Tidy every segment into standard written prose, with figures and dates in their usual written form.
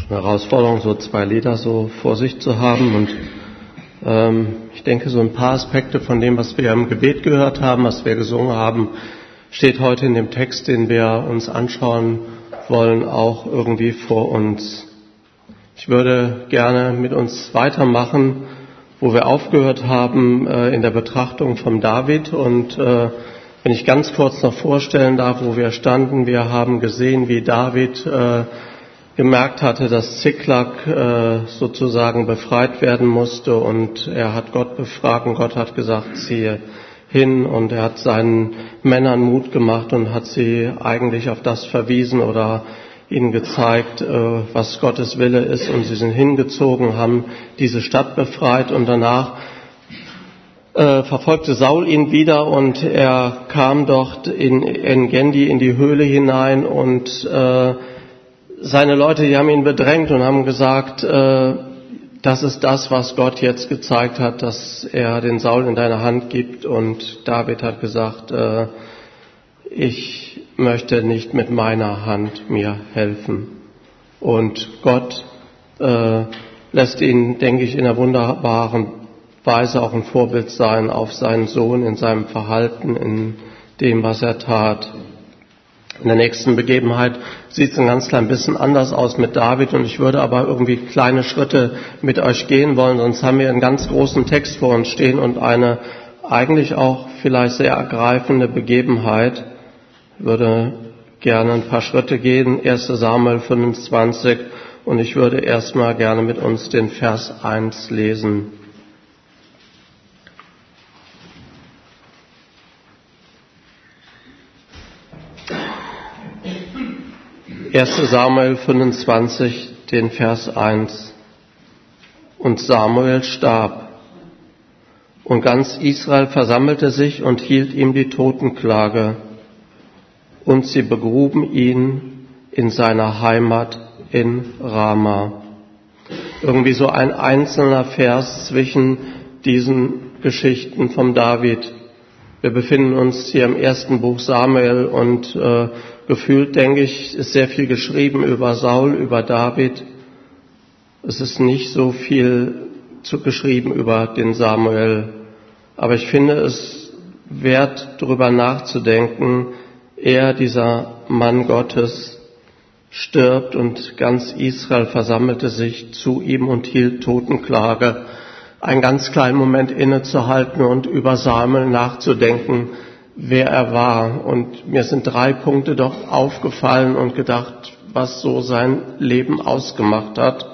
Schon eine Herausforderung, so 2 Lieder so vor sich zu haben. Und ich denke, so ein paar Aspekte von dem, was wir im Gebet gehört haben, was wir gesungen haben, steht heute in dem Text, den wir uns anschauen wollen, auch irgendwie vor uns. Ich würde gerne mit uns weitermachen, wo wir aufgehört haben, in der Betrachtung von David. Und wenn ich ganz kurz noch vorstellen darf, wo wir standen, wir haben gesehen, wie David gemerkt hatte, dass Ziklag sozusagen befreit werden musste, und er hat Gott befragt und Gott hat gesagt, ziehe hin, und er hat seinen Männern Mut gemacht und hat sie eigentlich auf das verwiesen oder ihnen gezeigt, was Gottes Wille ist, und sie sind hingezogen, haben diese Stadt befreit, und danach verfolgte Saul ihn wieder, und er kam dort in En-Gedi in die Höhle hinein, und seine Leute, die haben ihn bedrängt und haben gesagt, das ist das, was Gott jetzt gezeigt hat, dass er den Saul in deine Hand gibt. Und David hat gesagt, ich möchte nicht mit meiner Hand mir helfen. Und Gott lässt ihn, denke ich, in einer wunderbaren Weise auch ein Vorbild sein auf seinen Sohn in seinem Verhalten, in dem, was er tat. In der nächsten Begebenheit sieht es ein ganz klein bisschen anders aus mit David, und ich würde aber irgendwie kleine Schritte mit euch gehen wollen, sonst haben wir einen ganz großen Text vor uns stehen und eine eigentlich auch vielleicht sehr ergreifende Begebenheit. Ich würde gerne ein paar Schritte gehen, 1. Samuel 25, und ich würde erstmal gerne mit uns den Vers 1 lesen. 1. Samuel 25, den Vers 1. Und Samuel starb, und ganz Israel versammelte sich und hielt ihm die Totenklage, und sie begruben ihn in seiner Heimat in Rama. Irgendwie so ein einzelner Vers zwischen diesen Geschichten vom David. Wir befinden uns hier im ersten Buch Samuel, und gefühlt, denke ich, ist sehr viel geschrieben über Saul, über David. Es ist nicht so viel geschrieben über den Samuel. Aber ich finde es wert, darüber nachzudenken. Er, dieser Mann Gottes, stirbt, und ganz Israel versammelte sich zu ihm und hielt Totenklage. Einen ganz kleinen Moment innezuhalten und über Samuel nachzudenken, wer er war. Und mir sind 3 Punkte doch aufgefallen und gedacht, was so sein Leben ausgemacht hat.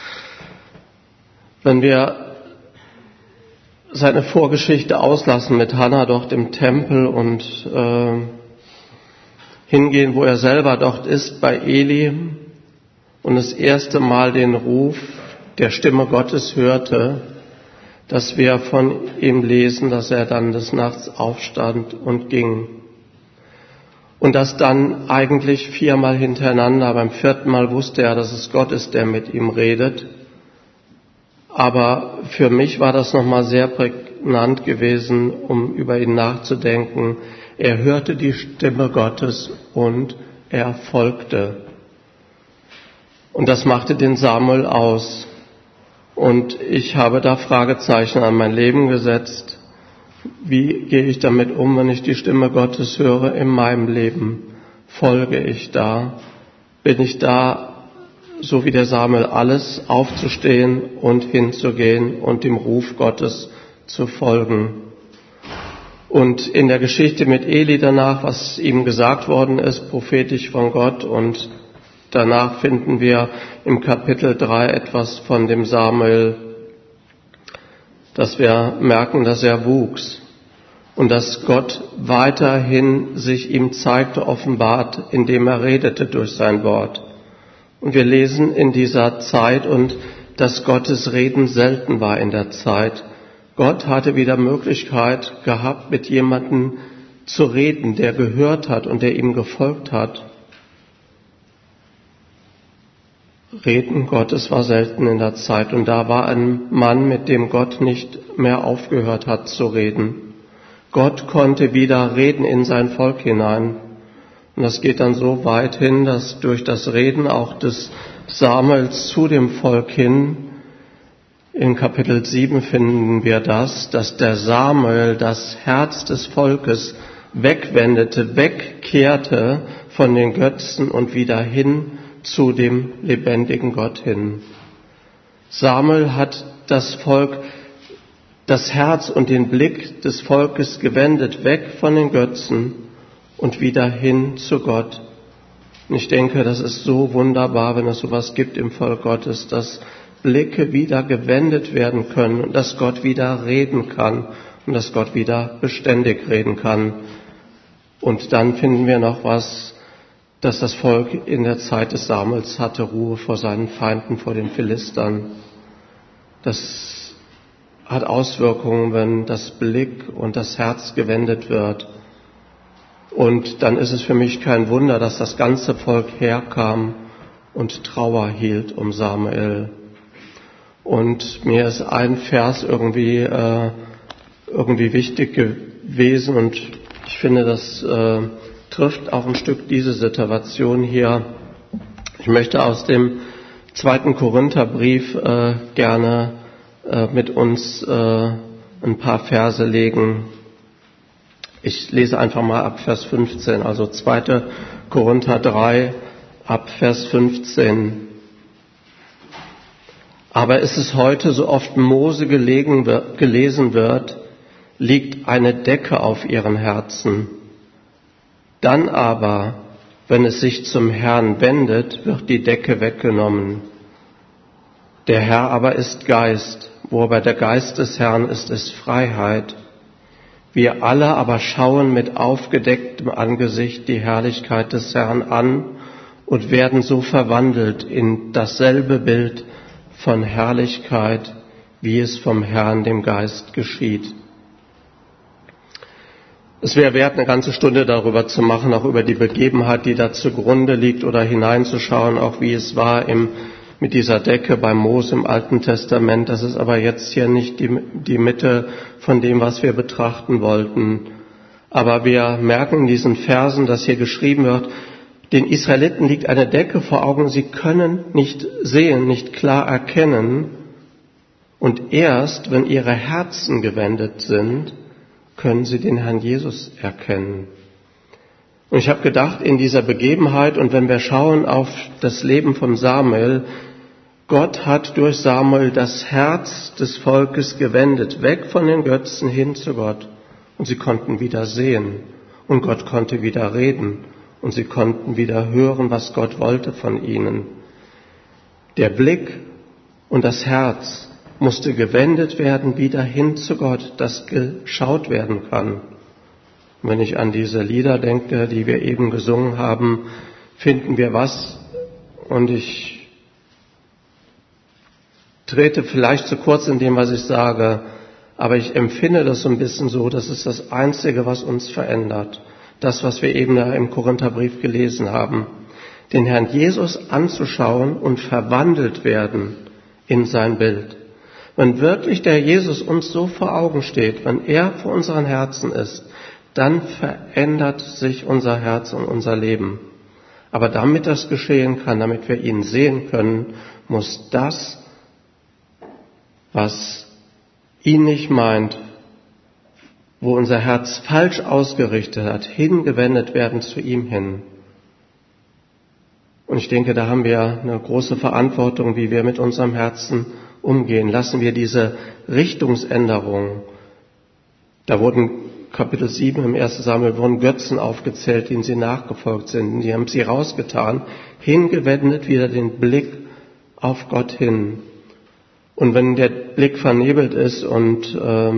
Wenn wir seine Vorgeschichte auslassen mit Hannah dort im Tempel und hingehen, wo er selber dort ist, bei Eli, und das erste Mal den Ruf der Stimme Gottes hörte, dass wir von ihm lesen, dass er dann des Nachts aufstand und ging. Und das dann eigentlich 4-mal hintereinander. Beim 4. Mal wusste er, dass es Gott ist, der mit ihm redet. Aber für mich war das nochmal sehr prägnant gewesen, um über ihn nachzudenken. Er hörte die Stimme Gottes und er folgte. Und das machte den Samuel aus. Und ich habe da Fragezeichen an mein Leben gesetzt. Wie gehe ich damit um, wenn ich die Stimme Gottes höre in meinem Leben? Folge ich da? Bin ich da, so wie der Samuel, alles aufzustehen und hinzugehen und dem Ruf Gottes zu folgen? Und in der Geschichte mit Eli danach, was ihm gesagt worden ist, prophetisch von Gott, und danach finden wir im Kapitel 3 etwas von dem Samuel, dass wir merken, dass er wuchs und dass Gott weiterhin sich ihm zeigte, offenbart, indem er redete durch sein Wort. Und wir lesen in dieser Zeit, und dass Gottes Reden selten war in der Zeit. Gott hatte wieder Möglichkeit gehabt, mit jemandem zu reden, der gehört hat und der ihm gefolgt hat. Reden Gottes war selten in der Zeit, und da war ein Mann, mit dem Gott nicht mehr aufgehört hat zu reden. Gott konnte wieder reden in sein Volk hinein. Und das geht dann so weit hin, dass durch das Reden auch des Samuels zu dem Volk hin. In Kapitel 7 finden wir das, dass der Samuel das Herz des Volkes wegwendete, wegkehrte von den Götzen und wieder hin zu dem lebendigen Gott hin. Samuel hat das Volk, das Herz und den Blick des Volkes gewendet, weg von den Götzen und wieder hin zu Gott. Und ich denke, das ist so wunderbar, wenn es sowas gibt im Volk Gottes, dass Blicke wieder gewendet werden können und dass Gott wieder reden kann und dass Gott wieder beständig reden kann. Und dann finden wir noch was, dass das Volk in der Zeit des Samuels hatte Ruhe vor seinen Feinden, vor den Philistern. Das hat Auswirkungen, wenn das Blick und das Herz gewendet wird. Und dann ist es für mich kein Wunder, dass das ganze Volk herkam und Trauer hielt um Samuel. Und mir ist ein Vers irgendwie wichtig gewesen und ich finde, das trifft auch ein Stück diese Situation hier. Ich möchte aus dem 2. Korintherbrief gerne mit uns ein paar Verse legen. Ich lese einfach mal ab Vers 15, also 2. Korinther 3 ab Vers 15. Aber ist es heute, so oft Mose gelesen wird, liegt eine Decke auf ihren Herzen. Dann aber, wenn es sich zum Herrn wendet, wird die Decke weggenommen. Der Herr aber ist Geist, wo aber der Geist des Herrn ist, ist Freiheit. Wir alle aber schauen mit aufgedecktem Angesicht die Herrlichkeit des Herrn an und werden so verwandelt in dasselbe Bild von Herrlichkeit, wie es vom Herrn, dem Geist, geschieht. Es wäre wert, eine ganze Stunde darüber zu machen, auch über die Begebenheit, die da zugrunde liegt, oder hineinzuschauen, auch wie es war mit dieser Decke bei Mose im Alten Testament. Das ist aber jetzt hier nicht die Mitte von dem, was wir betrachten wollten. Aber wir merken in diesen Versen, dass hier geschrieben wird, den Israeliten liegt eine Decke vor Augen, sie können nicht sehen, nicht klar erkennen. Und erst, wenn ihre Herzen gewendet sind, können sie den Herrn Jesus erkennen. Und ich habe gedacht, in dieser Begebenheit, und wenn wir schauen auf das Leben von Samuel, Gott hat durch Samuel das Herz des Volkes gewendet, weg von den Götzen hin zu Gott. Und sie konnten wieder sehen. Und Gott konnte wieder reden. Und sie konnten wieder hören, was Gott wollte von ihnen. Der Blick und das Herz musste gewendet werden, wieder hin zu Gott, dass geschaut werden kann. Und wenn ich an diese Lieder denke, die wir eben gesungen haben, finden wir was. Und ich trete vielleicht zu kurz in dem, was ich sage, aber ich empfinde das so ein bisschen so, das ist das Einzige, was uns verändert. Das, was wir eben da im Korintherbrief gelesen haben. Den Herrn Jesus anzuschauen und verwandelt werden in sein Bild. Wenn wirklich der Jesus uns so vor Augen steht, wenn er vor unseren Herzen ist, dann verändert sich unser Herz und unser Leben. Aber damit das geschehen kann, damit wir ihn sehen können, muss das, was ihn nicht meint, wo unser Herz falsch ausgerichtet hat, hingewendet werden zu ihm hin. Und ich denke, da haben wir eine große Verantwortung, wie wir mit unserem Herzen umgehen. Lassen wir diese Richtungsänderung, da wurden Kapitel 7 im 1. Samuel wurden Götzen aufgezählt, denen sie nachgefolgt sind. Die haben sie rausgetan, hingewendet wieder den Blick auf Gott hin. Und wenn der Blick vernebelt ist und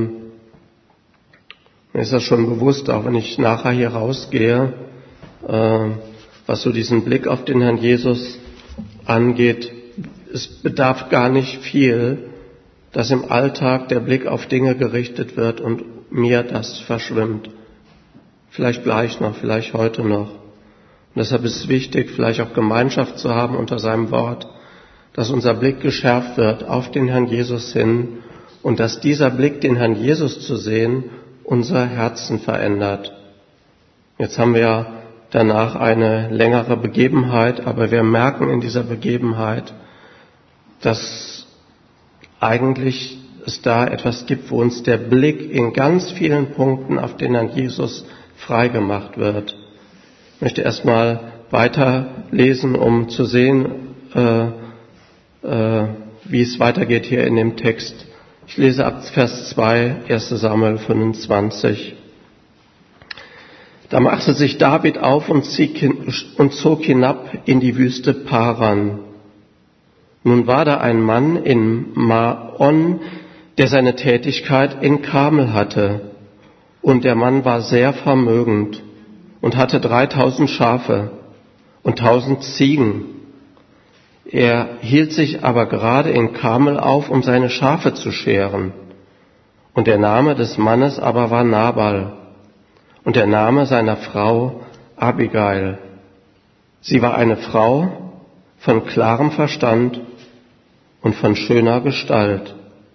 mir ist das schon bewusst, auch wenn ich nachher hier rausgehe, was so diesen Blick auf den Herrn Jesus angeht, es bedarf gar nicht viel, dass im Alltag der Blick auf Dinge gerichtet wird und mir das verschwimmt. Vielleicht gleich noch, vielleicht heute noch. Und deshalb ist es wichtig, vielleicht auch Gemeinschaft zu haben unter seinem Wort, dass unser Blick geschärft wird auf den Herrn Jesus hin und dass dieser Blick, den Herrn Jesus zu sehen, unser Herzen verändert. Jetzt haben wir danach eine längere Begebenheit, aber wir merken in dieser Begebenheit, dass eigentlich es da etwas gibt, wo uns der Blick in ganz vielen Punkten auf den an Jesus freigemacht wird. Ich möchte erstmal weiterlesen, um zu sehen, wie es weitergeht hier in dem Text. Ich lese ab Vers 2, 1. Samuel 25. Da machte sich David auf und zog hinab in die Wüste Paran. Nun war da ein Mann in Maon, der seine Tätigkeit in Karmel hatte. Und der Mann war sehr vermögend und hatte 3000 Schafe und 1000 Ziegen. Er hielt sich aber gerade in Karmel auf, um seine Schafe zu scheren. Und der Name des Mannes aber war Nabal und der Name seiner Frau Abigail. Sie war eine Frau von klarem Verstand und von schöner Gestalt.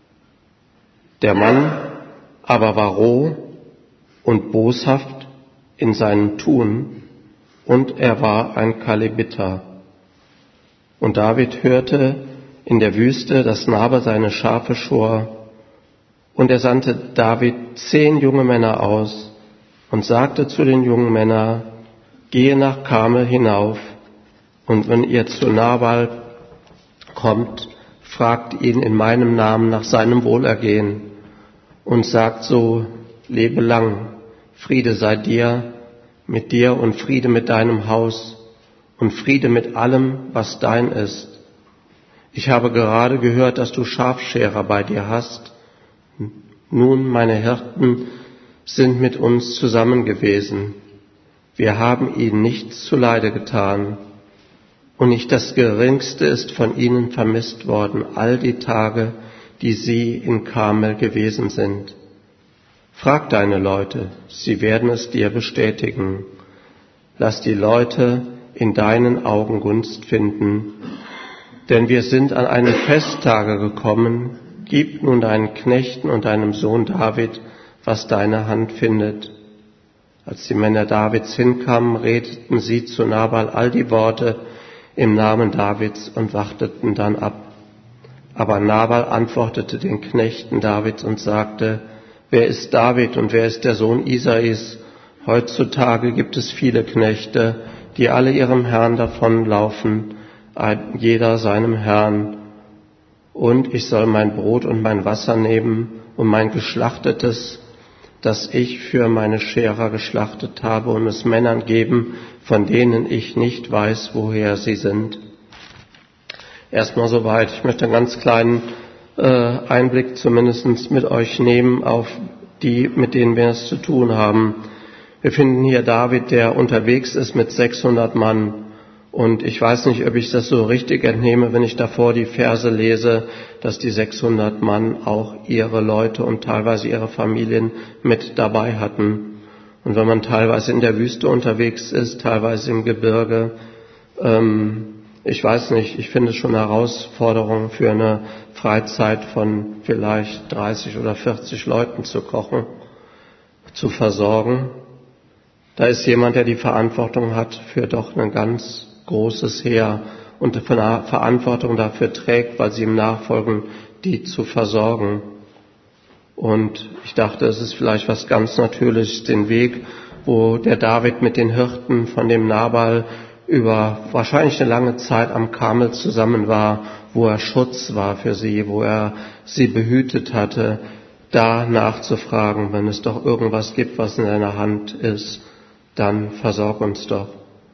Der Mann aber war roh und boshaft in seinem Tun, und er war ein Kalebiter. Und David hörte in der Wüste, dass Nabal seine Schafe schor, und er sandte David 10 junge Männer aus und sagte zu den jungen Männern: Gehe nach Karmel hinauf, und wenn ihr zu Nabal kommt, fragt ihn in meinem Namen nach seinem Wohlergehen und sagt so: Lebe lang, Friede sei dir, mit dir und Friede mit deinem Haus und Friede mit allem, was dein ist. Ich habe gerade gehört, dass du Schafscherer bei dir hast. Nun, meine Hirten sind mit uns zusammen gewesen. Wir haben ihnen nichts zuleide getan. Und nicht das Geringste ist von ihnen vermisst worden, all die Tage, die sie in Karmel gewesen sind. Frag deine Leute, sie werden es dir bestätigen. Lass die Leute in deinen Augen Gunst finden, denn wir sind an einem Festtage gekommen. Gib nun deinen Knechten und deinem Sohn David, was deine Hand findet. Als die Männer Davids hinkamen, redeten sie zu Nabal all die Worte im Namen Davids und warteten dann ab. Aber Nabal antwortete den Knechten Davids und sagte: Wer ist David und wer ist der Sohn Isais? Heutzutage gibt es viele Knechte, die alle ihrem Herrn davonlaufen, jeder seinem Herrn. Und ich soll mein Brot und mein Wasser nehmen und mein Geschlachtetes, das ich für meine Scherer geschlachtet habe, und es Männern geben, von denen ich nicht weiß, woher sie sind. Erstmal soweit. Ich möchte einen ganz kleinen Einblick zumindest mit euch nehmen auf die, mit denen wir es zu tun haben. Wir finden hier David, der unterwegs ist mit 600 Mann. Und ich weiß nicht, ob ich das so richtig entnehme, wenn ich davor die Verse lese, dass die 600 Mann auch ihre Leute und teilweise ihre Familien mit dabei hatten. Und wenn man teilweise in der Wüste unterwegs ist, teilweise im Gebirge, ich weiß nicht, ich finde es schon eine Herausforderung für eine Freizeit von vielleicht 30 oder 40 Leuten zu kochen, zu versorgen. Da ist jemand, der die Verantwortung hat für doch ein ganz großes Heer und Verantwortung dafür trägt, weil sie ihm nachfolgen, die zu versorgen. Und ich dachte, es ist vielleicht was ganz Natürliches, den Weg, wo der David mit den Hirten von dem Nabal über wahrscheinlich eine lange Zeit am Karmel zusammen war, wo er Schutz war für sie, wo er sie behütet hatte, da nachzufragen, wenn es doch irgendwas gibt, was in deiner Hand ist, dann versorg uns doch.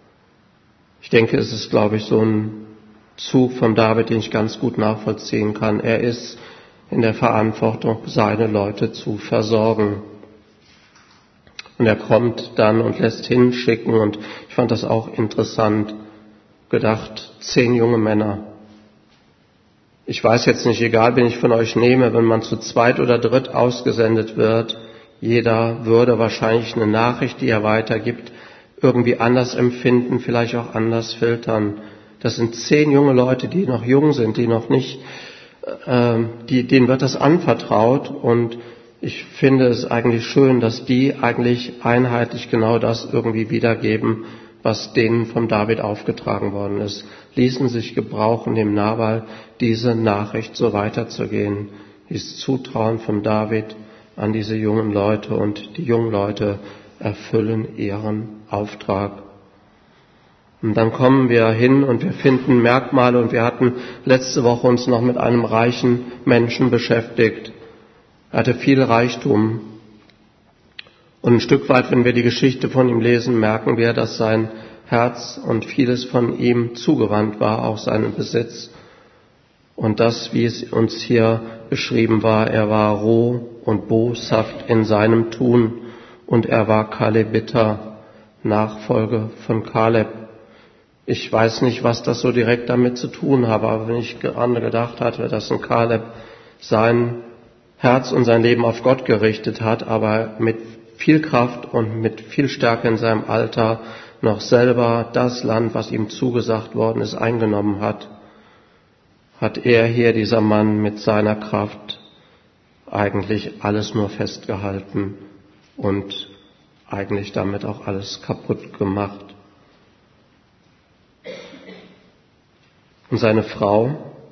Ich denke, es ist, glaube ich, so ein Zug von David, den ich ganz gut nachvollziehen kann. Er ist in der Verantwortung, seine Leute zu versorgen. Und er kommt dann und lässt hinschicken, und ich fand das auch interessant, gedacht, 10 junge Männer. Ich weiß jetzt nicht, egal wen ich von euch nehme, wenn man zu zweit oder dritt ausgesendet wird, jeder würde wahrscheinlich eine Nachricht, die er weitergibt, irgendwie anders empfinden, vielleicht auch anders filtern. Das sind 10 junge Leute, die noch jung sind, die noch nicht, denen wird das anvertraut, und ich finde es eigentlich schön, dass die eigentlich einheitlich genau das irgendwie wiedergeben, was denen von David aufgetragen worden ist, ließen sich gebrauchen, dem Nabal diese Nachricht so weiterzugehen, dieses Zutrauen von David an diese jungen Leute, und die jungen Leute erfüllen ihren Auftrag. Und dann kommen wir hin und wir finden Merkmale, und wir hatten letzte Woche uns noch mit einem reichen Menschen beschäftigt. Er hatte viel Reichtum. Und ein Stück weit, wenn wir die Geschichte von ihm lesen, merken wir, dass sein Herz und vieles von ihm zugewandt war, auch seinen Besitz. Und das, wie es uns hier beschrieben war, er war roh und boshaft in seinem Tun, und er war Kalebiter, Nachfolge von Kaleb. Ich weiß nicht, was das so direkt damit zu tun habe, aber wenn ich gerade gedacht hatte, dass ein Kaleb sein Herz und sein Leben auf Gott gerichtet hat, aber mit viel Kraft und mit viel Stärke in seinem Alter noch selber das Land, was ihm zugesagt worden ist, eingenommen hat, hat er hier, dieser Mann, mit seiner Kraft eigentlich alles nur festgehalten und eigentlich damit auch alles kaputt gemacht. Und seine Frau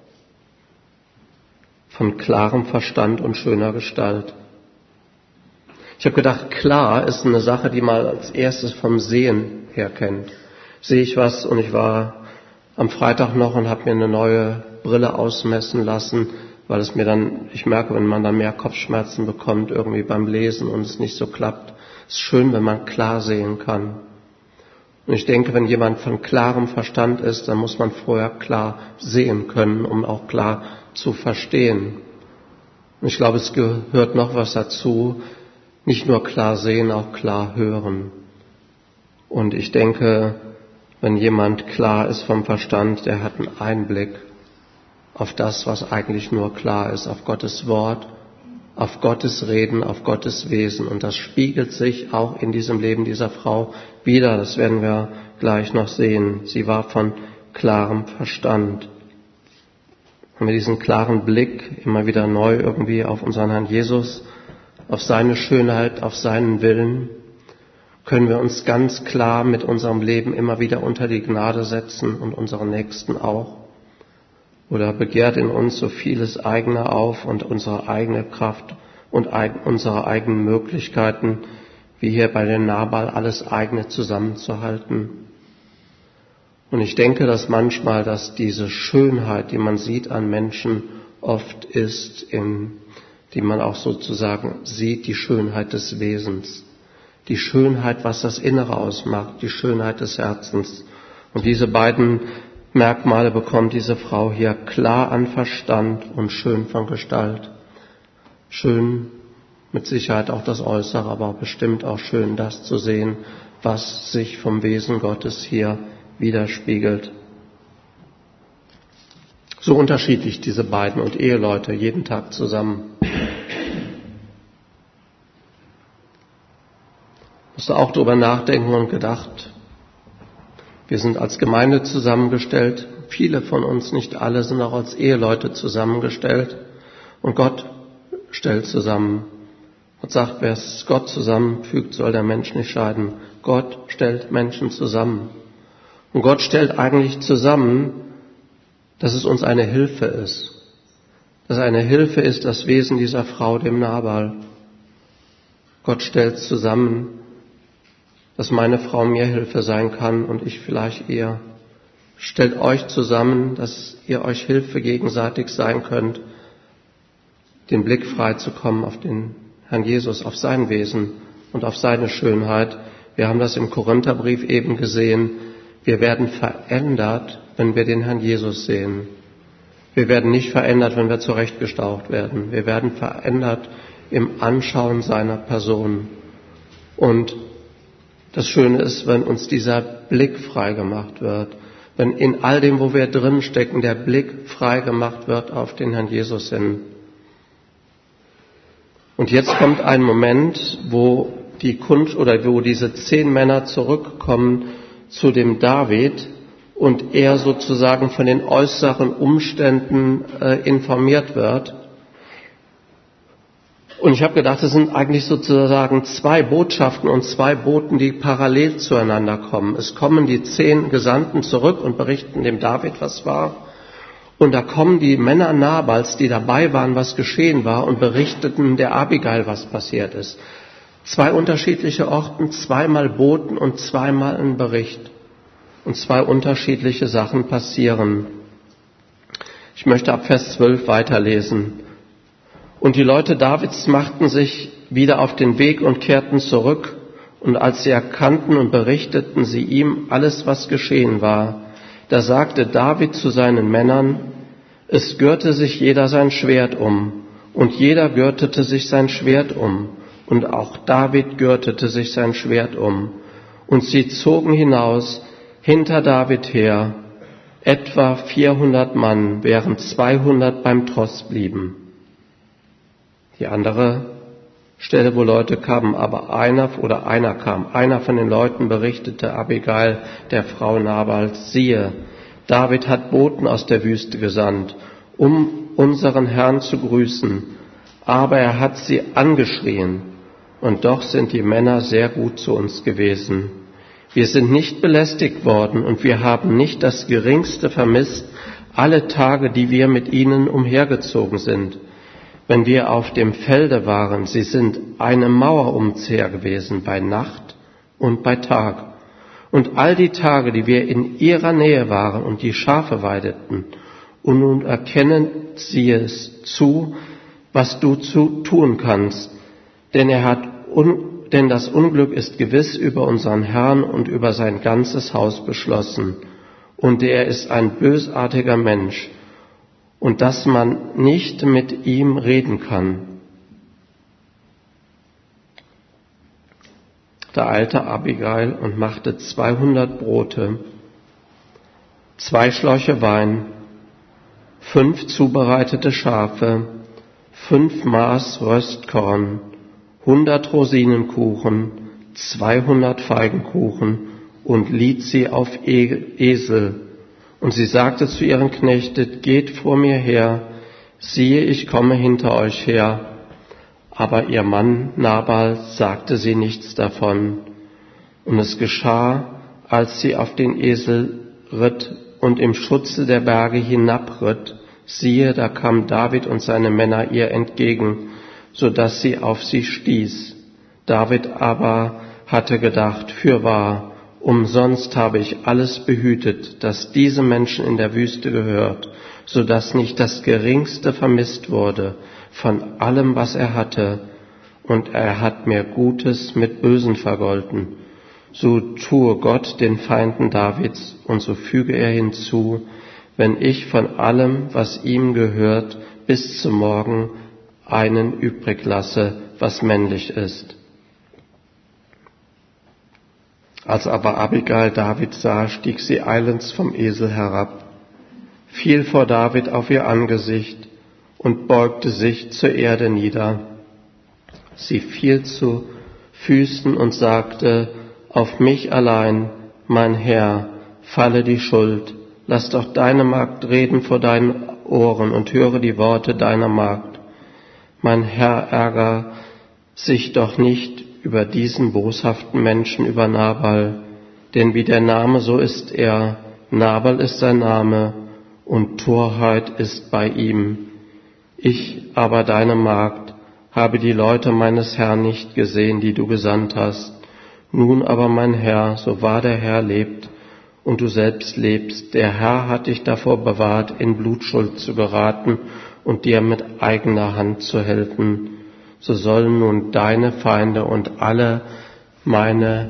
von klarem Verstand und schöner Gestalt. Ich habe gedacht, klar ist eine Sache, die man als erstes vom Sehen her kennt. Sehe ich was, und ich war am Freitag noch und habe mir eine neue Brille ausmessen lassen, weil es mir dann, ich merke, wenn man dann mehr Kopfschmerzen bekommt irgendwie beim Lesen und es nicht so klappt, ist schön, wenn man klar sehen kann. Und ich denke, wenn jemand von klarem Verstand ist, dann muss man vorher klar sehen können, um auch klar zu verstehen. Und ich glaube, es gehört noch was dazu, nicht nur klar sehen, auch klar hören. Und ich denke, wenn jemand klar ist vom Verstand, der hat einen Einblick auf das, was eigentlich nur klar ist, auf Gottes Wort, auf Gottes Reden, auf Gottes Wesen. Und das spiegelt sich auch in diesem Leben dieser Frau wieder. Das werden wir gleich noch sehen. Sie war von klarem Verstand. Und mit diesem klaren Blick immer wieder neu irgendwie auf unseren Herrn Jesus, auf seine Schönheit, auf seinen Willen, können wir uns ganz klar mit unserem Leben immer wieder unter die Gnade setzen und unseren Nächsten auch. Oder begehrt in uns so vieles eigene auf und unsere eigene Kraft und unsere eigenen Möglichkeiten, wie hier bei den Nabal, alles eigene zusammenzuhalten. Und ich denke, dass manchmal, dass diese Schönheit, die man sieht an Menschen, oft ist, die man auch sozusagen sieht, die Schönheit des Wesens. Die Schönheit, was das Innere ausmacht, die Schönheit des Herzens. Und diese beiden Merkmale bekommt diese Frau hier: klar an Verstand und schön von Gestalt. Schön mit Sicherheit auch das Äußere, aber bestimmt auch schön das zu sehen, was sich vom Wesen Gottes hier widerspiegelt. So unterschiedlich diese beiden und Eheleute jeden Tag zusammen. Musst du auch darüber nachdenken und gedacht, wir sind als Gemeinde zusammengestellt. Viele von uns, nicht alle, sind auch als Eheleute zusammengestellt. Und Gott stellt zusammen. Gott sagt, wer es Gott zusammenfügt, soll der Mensch nicht scheiden. Gott stellt Menschen zusammen. Und Gott stellt eigentlich zusammen, dass es uns eine Hilfe ist. Dass eine Hilfe ist das Wesen dieser Frau, dem Nabal. Gott stellt zusammen, dass meine Frau mir Hilfe sein kann und ich vielleicht ihr. Stellt euch zusammen, dass ihr euch Hilfe gegenseitig sein könnt, den Blick frei zu kommen auf den Herrn Jesus, auf sein Wesen und auf seine Schönheit. Wir haben das im Korintherbrief eben gesehen. Wir werden verändert, wenn wir den Herrn Jesus sehen. Wir werden nicht verändert, wenn wir zurechtgestaucht werden. Wir werden verändert im Anschauen seiner Person. Und das Schöne ist, wenn uns dieser Blick frei gemacht wird, wenn in all dem, wo wir drin stecken, der Blick frei gemacht wird auf den Herrn Jesus hin. Und jetzt kommt ein Moment, wo wo diese 10 Männer zurückkommen zu dem David und er sozusagen von den äußeren Umständen informiert wird. Und ich habe gedacht, es sind eigentlich sozusagen zwei Botschaften und zwei Boten, die parallel zueinander kommen. Es kommen die 10 Gesandten zurück und berichten dem David, was war. Und da kommen die Männer Nabals, die dabei waren, was geschehen war, und berichteten der Abigail, was passiert ist. 2 unterschiedliche Orten, 2-mal Boten und 2-mal ein Bericht. Und 2 unterschiedliche Sachen passieren. Ich möchte ab Vers 12 weiterlesen. Und die Leute Davids machten sich wieder auf den Weg und kehrten zurück. Und als sie erkannten und berichteten sie ihm alles, was geschehen war, da sagte David zu seinen Männern, es gürte sich jeder sein Schwert um. Und jeder gürtete sich sein Schwert um. Und auch David gürtete sich sein Schwert um. Und sie zogen hinaus hinter David her, etwa 400 Mann, während 200 beim Tross blieben. Die andere Stelle, wo Leute kamen, aber einer von den Leuten berichtete Abigail, der Frau Nabals, siehe, David hat Boten aus der Wüste gesandt, um unseren Herrn zu grüßen, aber er hat sie angeschrien, und doch sind die Männer sehr gut zu uns gewesen. Wir sind nicht belästigt worden und wir haben nicht das Geringste vermisst, alle Tage, die wir mit ihnen umhergezogen sind. Wenn wir auf dem Felde waren, sie sind eine Mauerumzeher gewesen bei Nacht und bei Tag. Und all die Tage, die wir in ihrer Nähe waren und die Schafe weideten, und nun erkennen sie es zu, was du tun kannst, denn das Unglück ist gewiss über unseren Herrn und über sein ganzes Haus beschlossen, und er ist ein bösartiger Mensch, und dass man nicht mit ihm reden kann. Da eilte Abigail und machte 200 Brote, 2 Schläuche Wein, 5 zubereitete Schafe, 5 Maß Röstkorn, 100 Rosinenkuchen, 200 Feigenkuchen und liet sie auf Esel. Und sie sagte zu ihren Knechten, geht vor mir her, siehe, ich komme hinter euch her. Aber ihr Mann Nabal sagte sie nichts davon. Und es geschah, als sie auf den Esel ritt und im Schutze der Berge hinabritt, siehe, da kamen David und seine Männer ihr entgegen, so dass sie auf sie stieß. David aber hatte gedacht, fürwahr, umsonst habe ich alles behütet, das diesem Menschen in der Wüste gehört, so dass nicht das Geringste vermisst wurde von allem, was er hatte, und er hat mir Gutes mit Bösen vergolten. So tue Gott den Feinden Davids, und so füge er hinzu, wenn ich von allem, was ihm gehört, bis zum Morgen einen übrig lasse, was männlich ist. Als aber Abigail David sah, stieg sie eilends vom Esel herab, fiel vor David auf ihr Angesicht und beugte sich zur Erde nieder. Sie fiel zu Füßen und sagte, auf mich allein, mein Herr, falle die Schuld. Lass doch deine Magd reden vor deinen Ohren und höre die Worte deiner Magd. Mein Herr, ärger sich doch nicht über diesen boshaften Menschen, über Nabal, denn wie der Name, so ist er. Nabal ist sein Name und Torheit ist bei ihm. Ich aber, deine Magd, habe die Leute meines Herrn nicht gesehen, die du gesandt hast. Nun aber, mein Herr, so wahr der Herr lebt und du selbst lebst, der Herr hat dich davor bewahrt, in Blutschuld zu geraten und dir mit eigener Hand zu helfen. So sollen nun deine Feinde und alle meinem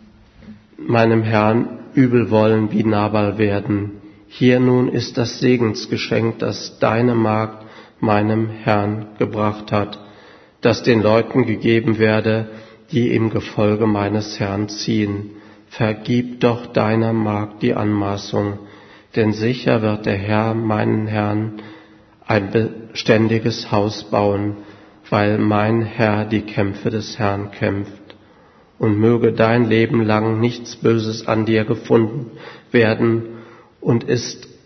Herrn übel wollen wie Nabal werden. Hier nun ist das Segensgeschenk, das deine Magd meinem Herrn gebracht hat, das den Leuten gegeben werde, die im Gefolge meines Herrn ziehen. Vergib doch deiner Magd die Anmaßung, denn sicher wird der Herr meinen Herrn ein beständiges Haus bauen, weil mein Herr die Kämpfe des Herrn kämpft. Und möge dein Leben lang nichts Böses an dir gefunden werden und ist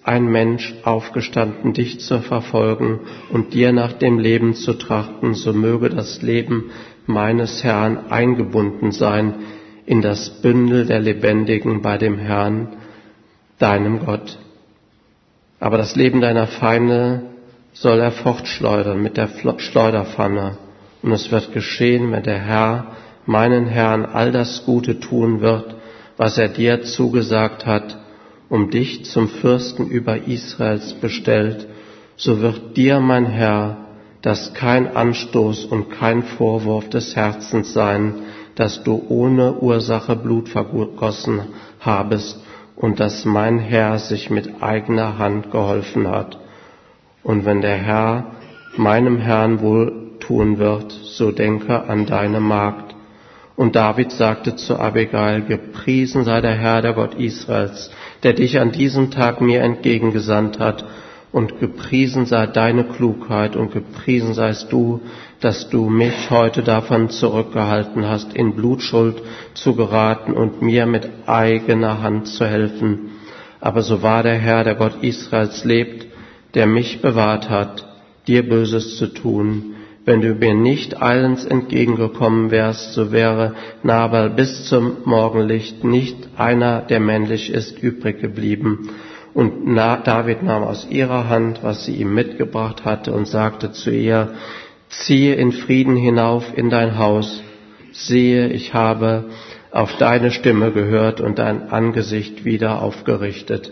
ein Mensch aufgestanden, dich zu verfolgen und dir nach dem Leben zu trachten, so möge das Leben meines Herrn eingebunden sein in das Bündel der Lebendigen bei dem Herrn, deinem Gott. Aber das Leben deiner Feinde soll er fortschleudern mit der Schleuderpfanne. Und es wird geschehen, wenn der Herr meinen Herrn all das Gute tun wird, was er dir zugesagt hat, um dich zum Fürsten über Israels bestellt, so wird dir, mein Herr, das kein Anstoß und kein Vorwurf des Herzens sein, dass du ohne Ursache Blut vergossen habest und dass mein Herr sich mit eigener Hand geholfen hat. Und wenn der Herr meinem Herrn wohl tun wird, so denke an deine Magd. Und David sagte zu Abigail, gepriesen sei der Herr, der Gott Israels, der dich an diesem Tag mir entgegengesandt hat, und gepriesen sei deine Klugheit und gepriesen seist du, dass du mich heute davon zurückgehalten hast, in Blutschuld zu geraten und mir mit eigener Hand zu helfen. Aber so wahr der Herr, der Gott Israels lebt, der mich bewahrt hat, dir Böses zu tun. Wenn du mir nicht eilends entgegengekommen wärst, so wäre Nabal bis zum Morgenlicht nicht einer, der männlich ist, übrig geblieben. Und David nahm aus ihrer Hand, was sie ihm mitgebracht hatte, und sagte zu ihr, ziehe in Frieden hinauf in dein Haus. Siehe, ich habe auf deine Stimme gehört und dein Angesicht wieder aufgerichtet.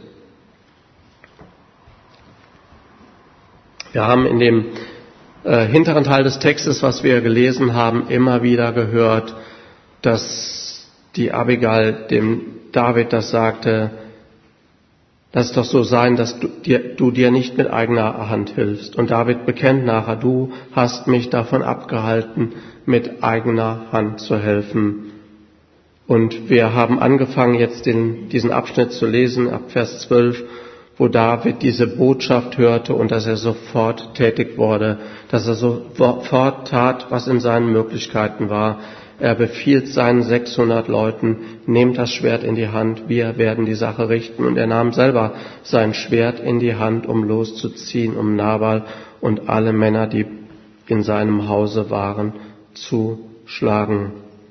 Wir haben in dem hinteren Teil des Textes, was wir gelesen haben, immer wieder gehört, dass die Abigail dem David das sagte, lass es doch so sein, dass du dir nicht mit eigener Hand hilfst. Und David bekennt nachher, du hast mich davon abgehalten, mit eigener Hand zu helfen. Und wir haben angefangen, jetzt diesen Abschnitt zu lesen, ab Vers 12, wo David diese Botschaft hörte und dass er sofort tätig wurde, dass er sofort tat, was in seinen Möglichkeiten war. Er befiehlt seinen 600 Leuten, nehmt das Schwert in die Hand, wir werden die Sache richten. Und er nahm selber sein Schwert in die Hand, um loszuziehen, um Nabal und alle Männer, die in seinem Hause waren, zu schlagen.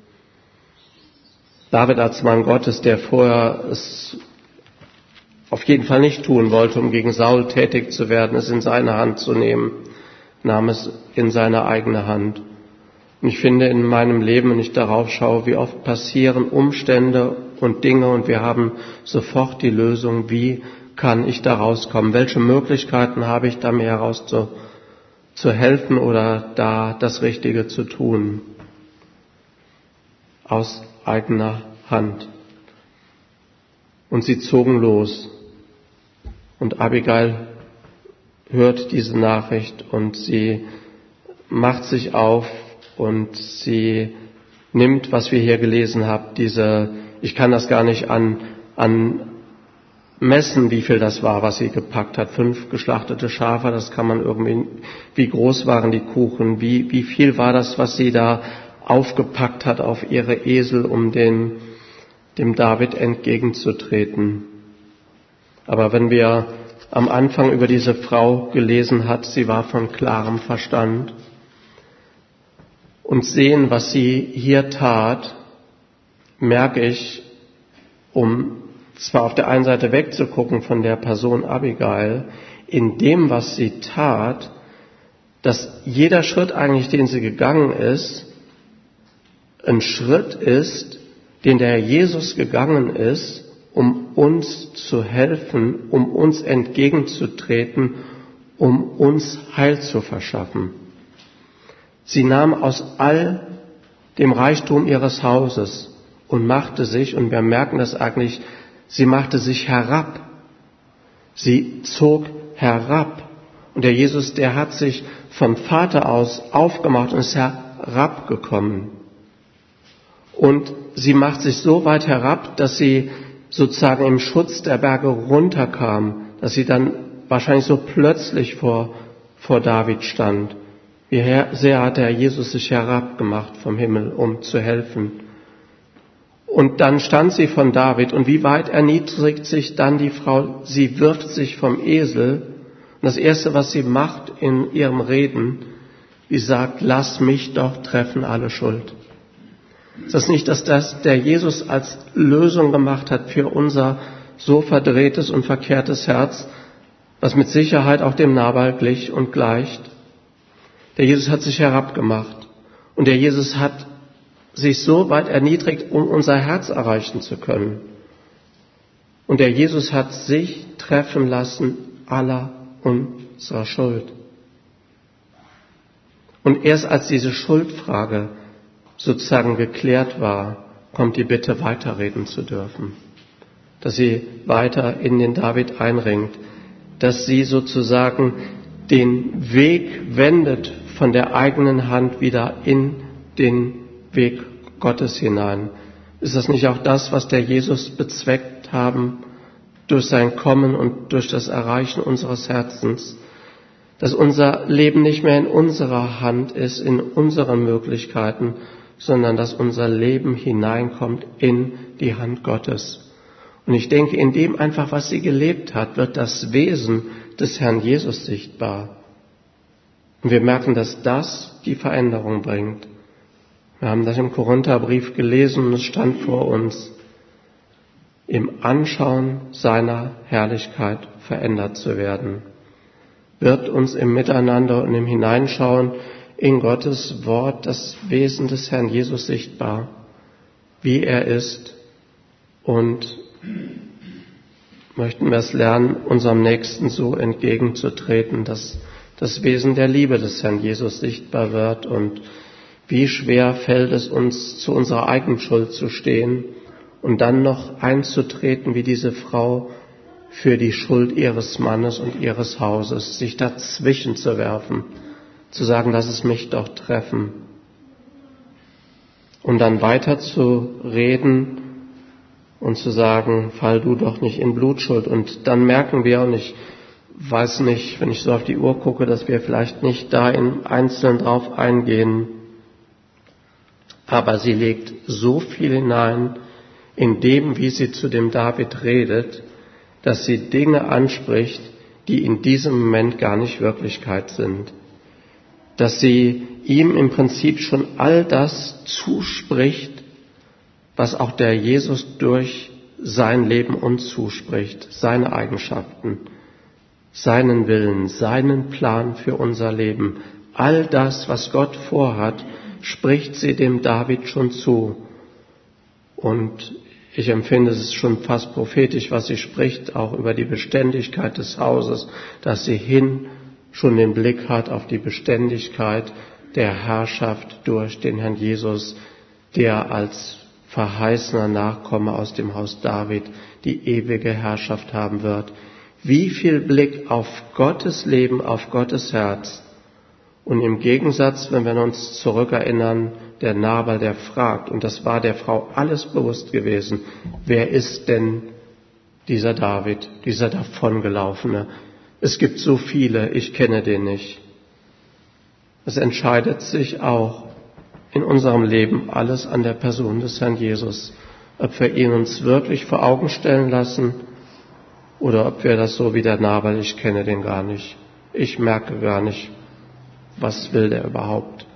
David als Mann Gottes, der vorher es auf jeden Fall nicht tun wollte, um gegen Saul tätig zu werden, es in seine Hand zu nehmen, nahm es in seine eigene Hand. Und ich finde in meinem Leben, wenn ich darauf schaue, wie oft passieren Umstände und Dinge und wir haben sofort die Lösung, wie kann ich da rauskommen? Welche Möglichkeiten habe ich da mir heraus zu helfen oder da das Richtige zu tun? Aus eigener Hand. Und sie zogen los. Und Abigail hört diese Nachricht und sie macht sich auf und sie nimmt, was wir hier gelesen haben, ich kann das gar nicht an messen, wie viel das war, was sie gepackt hat. 5 geschlachtete Schafe, das kann man irgendwie, wie groß waren die Kuchen, wie viel war das, was sie da aufgepackt hat auf ihre Esel, um dem David entgegenzutreten. Aber wenn wir am Anfang über diese Frau gelesen hat, sie war von klarem Verstand und sehen, was sie hier tat, merke ich, um zwar auf der einen Seite wegzugucken von der Person Abigail, in dem, was sie tat, dass jeder Schritt eigentlich, den sie gegangen ist, ein Schritt ist, den der Herr Jesus gegangen ist, um uns zu helfen, um uns entgegenzutreten, um uns Heil zu verschaffen. Sie nahm aus all dem Reichtum ihres Hauses und machte sich, und wir merken das eigentlich, sie machte sich herab. Sie zog herab. Und der Jesus, der hat sich vom Vater aus aufgemacht und ist herabgekommen. Und sie macht sich so weit herab, dass sie sozusagen im Schutz der Berge runterkam, dass sie dann wahrscheinlich so plötzlich vor David stand. Wie sehr hat der Jesus sich herabgemacht vom Himmel, um zu helfen. Und dann stand sie von David. Und wie weit erniedrigt sich dann die Frau? Sie wirft sich vom Esel. Und das Erste, was sie macht in ihrem Reden, sie sagt, lass mich doch treffen alle Schuld. Ist das nicht, dass das der Jesus als Lösung gemacht hat für unser so verdrehtes und verkehrtes Herz, was mit Sicherheit auch dem Nabal glich und gleicht? Der Jesus hat sich herabgemacht. Und der Jesus hat sich so weit erniedrigt, um unser Herz erreichen zu können. Und der Jesus hat sich treffen lassen aller unserer Schuld. Und erst als diese Schuldfrage sozusagen geklärt war, kommt die Bitte, weiterreden zu dürfen. Dass sie weiter in den David einringt, dass sie sozusagen den Weg wendet von der eigenen Hand wieder in den Weg Gottes hinein. Ist das nicht auch das, was der Jesus bezweckt haben durch sein Kommen und durch das Erreichen unseres Herzens? Dass unser Leben nicht mehr in unserer Hand ist, in unseren Möglichkeiten, sondern dass unser Leben hineinkommt in die Hand Gottes. Und ich denke, in dem einfach, was sie gelebt hat, wird das Wesen des Herrn Jesus sichtbar. Und wir merken, dass das die Veränderung bringt. Wir haben das im Korintherbrief gelesen und es stand vor uns, im Anschauen seiner Herrlichkeit verändert zu werden. Wird uns im Miteinander und im Hineinschauen in Gottes Wort das Wesen des Herrn Jesus sichtbar, wie er ist, und möchten wir es lernen, unserem Nächsten so entgegenzutreten, dass das Wesen der Liebe des Herrn Jesus sichtbar wird. Und wie schwer fällt es uns, zu unserer eigenen Schuld zu stehen und dann noch einzutreten, wie diese Frau, für die Schuld ihres Mannes und ihres Hauses, sich dazwischen zu werfen, zu sagen, lass es mich doch treffen. Und dann weiter zu reden und zu sagen, fall du doch nicht in Blutschuld. Und dann merken wir, und ich weiß nicht, wenn ich so auf die Uhr gucke, dass wir vielleicht nicht da im Einzelnen drauf eingehen, aber sie legt so viel hinein in dem, wie sie zu dem David redet, dass sie Dinge anspricht, die in diesem Moment gar nicht Wirklichkeit sind. Dass sie ihm im Prinzip schon all das zuspricht, was auch der Jesus durch sein Leben uns zuspricht, seine Eigenschaften, seinen Willen, seinen Plan für unser Leben. All das, was Gott vorhat, spricht sie dem David schon zu. Und ich empfinde es schon fast prophetisch, was sie spricht, auch über die Beständigkeit des Hauses, dass sie schon den Blick hat auf die Beständigkeit der Herrschaft durch den Herrn Jesus, der als verheißener Nachkomme aus dem Haus David die ewige Herrschaft haben wird. Wie viel Blick auf Gottes Leben, auf Gottes Herz. Und im Gegensatz, wenn wir uns zurückerinnern, der Nabal, der fragt, und das war der Frau alles bewusst gewesen, wer ist denn dieser David, dieser Davongelaufene? Es gibt so viele, ich kenne den nicht. Es entscheidet sich auch in unserem Leben alles an der Person des Herrn Jesus, ob wir ihn uns wirklich vor Augen stellen lassen oder ob wir das so wie der Nabal, ich kenne den gar nicht, ich merke gar nicht, was will der überhaupt.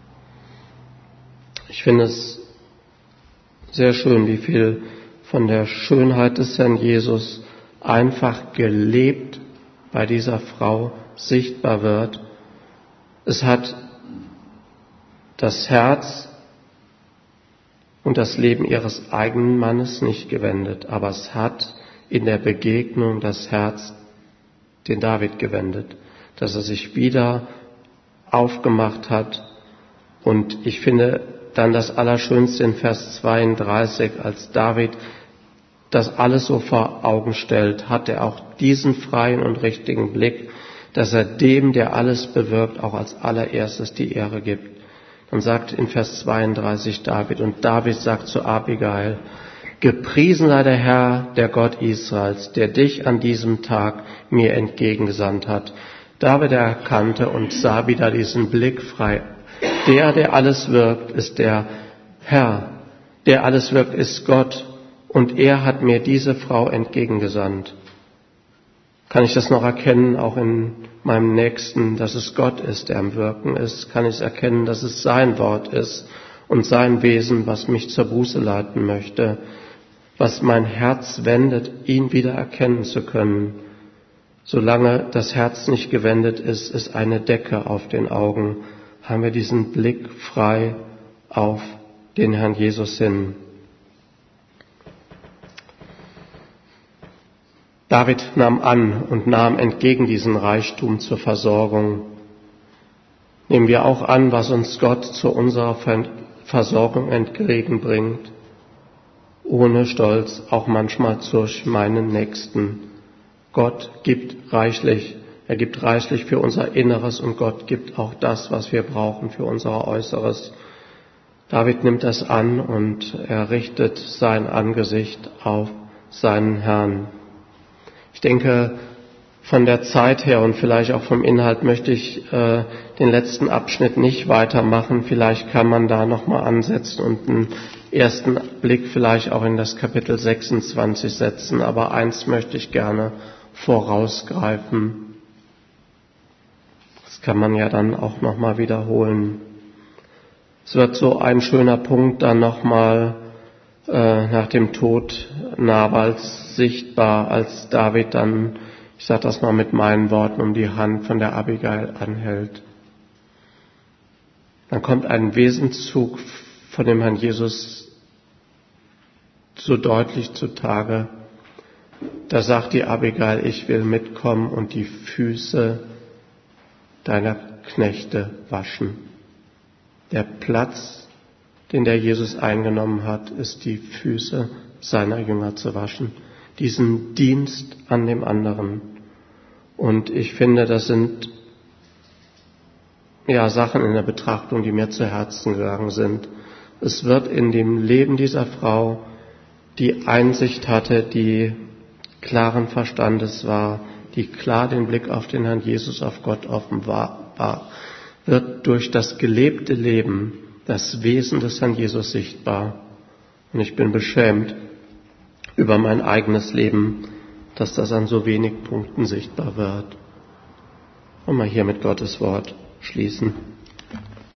Ich finde es sehr schön, wie viel von der Schönheit des Herrn Jesus einfach gelebt bei dieser Frau sichtbar wird. Es hat das Herz und das Leben ihres eigenen Mannes nicht gewendet, aber es hat in der Begegnung das Herz den David gewendet, dass er sich wieder aufgemacht hat. Und ich finde dann das Allerschönste in Vers 32, als David das alles so vor Augen stellt, hat er auch diesen freien und richtigen Blick, dass er dem, der alles bewirkt, auch als allererstes die Ehre gibt. Dann sagt in Vers 32 David, und David sagt zu Abigail, gepriesen sei der Herr, der Gott Israels, der dich an diesem Tag mir entgegengesandt hat. David erkannte und sah wieder diesen Blick frei. Der alles wirkt, ist der Herr, der alles wirkt, ist Gott und er hat mir diese Frau entgegengesandt. Kann ich das noch erkennen, auch in meinem Nächsten, dass es Gott ist, der am Wirken ist? Kann ich erkennen, dass es sein Wort ist und sein Wesen, was mich zur Buße leiten möchte, was mein Herz wendet, ihn wieder erkennen zu können? Solange das Herz nicht gewendet ist, ist eine Decke auf den Augen, haben wir diesen Blick frei auf den Herrn Jesus hin. David nahm an und nahm entgegen diesen Reichtum zur Versorgung. Nehmen wir auch an, was uns Gott zu unserer Versorgung entgegenbringt, ohne Stolz, auch manchmal durch meinen Nächsten. Gott gibt reichlich, er gibt reichlich für unser Inneres und Gott gibt auch das, was wir brauchen für unser Äußeres. David nimmt das an und er richtet sein Angesicht auf seinen Herrn. Ich denke, von der Zeit her und vielleicht auch vom Inhalt möchte ich den letzten Abschnitt nicht weitermachen. Vielleicht kann man da nochmal ansetzen und einen ersten Blick vielleicht auch in das Kapitel 26 setzen. Aber eins möchte ich gerne vorausgreifen. Das kann man ja dann auch nochmal wiederholen. Es wird so ein schöner Punkt dann nochmal nach dem Tod Nabals sichtbar, als David dann, ich sage das mal mit meinen Worten, um die Hand von der Abigail anhält. Dann kommt ein Wesenszug von dem Herrn Jesus so deutlich zutage. Da sagt die Abigail, ich will mitkommen und die Füße deiner Knechte waschen. Der Platz, den der Jesus eingenommen hat, ist die Füße seiner Jünger zu waschen. Diesen Dienst an dem anderen. Und ich finde, das sind Sachen in der Betrachtung, die mir zu Herzen gegangen sind. Es wird in dem Leben dieser Frau, die Einsicht hatte, die klaren Verstandes war, die klar den Blick auf den Herrn Jesus, auf Gott offenbar war, wird durch das gelebte Leben das Wesen des Herrn Jesus sichtbar. Und ich bin beschämt über mein eigenes Leben, dass das an so wenig Punkten sichtbar wird. Und mal hier mit Gottes Wort schließen.